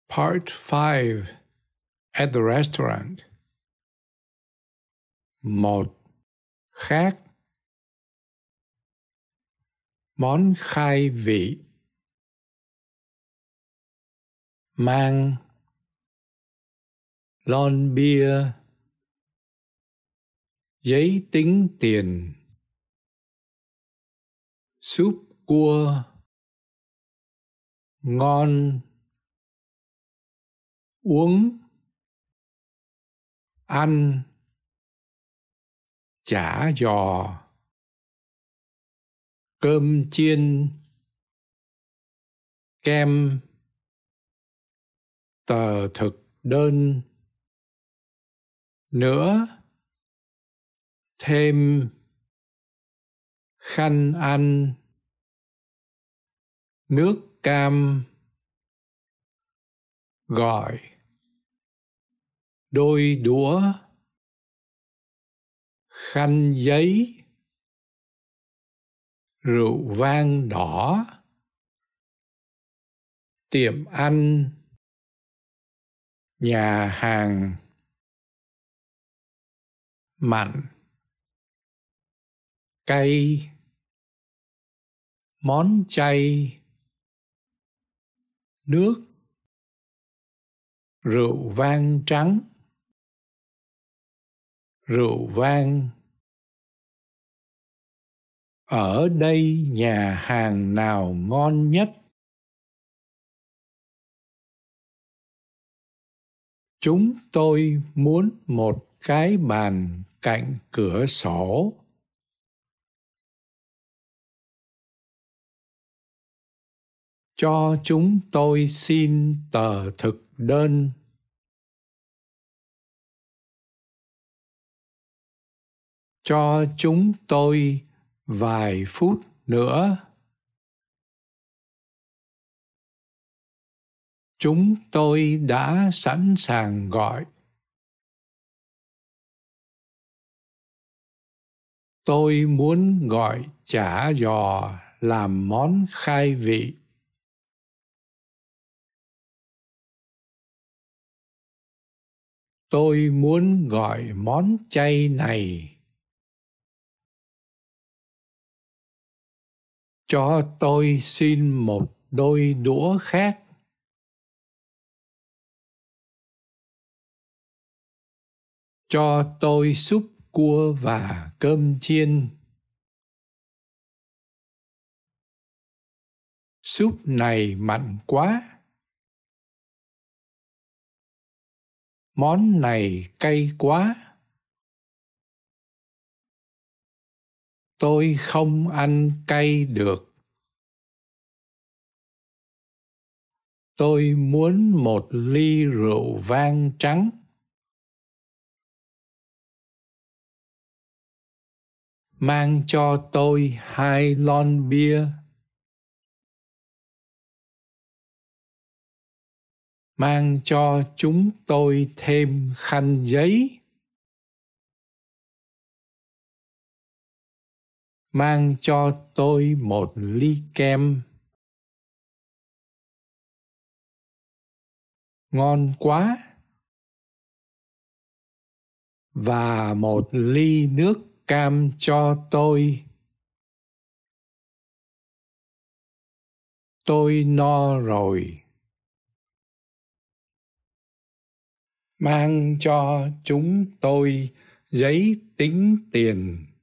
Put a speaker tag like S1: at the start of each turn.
S1: Part 5 at the restaurant. 1. Khác. Món khai vị. Mang. Lon bia. Giấy tính tiền. Súp cua. Ngon. Uống. Ăn. Chả giò. Cơm chiên. Kem. Tờ thực đơn. Nữa. Thêm. Khăn ăn. Nước cam. Gọi. Đôi đũa. Khăn giấy. Rượu vang đỏ. Tiệm ăn. Nhà hàng. Mặn. Cay. Món chay. Nước. Rượu vang trắng. Rượu vang. Ở đây nhà hàng nào ngon nhất? Chúng tôi muốn một cái bàn cạnh cửa sổ. Cho chúng tôi xin tờ thực đơn. Cho chúng tôi vài phút nữa. Chúng tôi đã sẵn sàng gọi. Tôi muốn gọi chả giò làm món khai vị. Tôi muốn gọi món chay này. Cho tôi xin một đôi đũa khác. Cho tôi súp cua và cơm chiên. Súp này mặn quá. Món này cay quá. Tôi không ăn cay được. Tôi muốn một ly rượu vang trắng. Mang cho tôi 2 lon bia. Mang cho chúng tôi thêm khăn giấy. Mang cho tôi một ly kem. Ngon quá. Và một ly nước cam cho tôi. Tôi no rồi. Mang cho chúng tôi giấy tính tiền.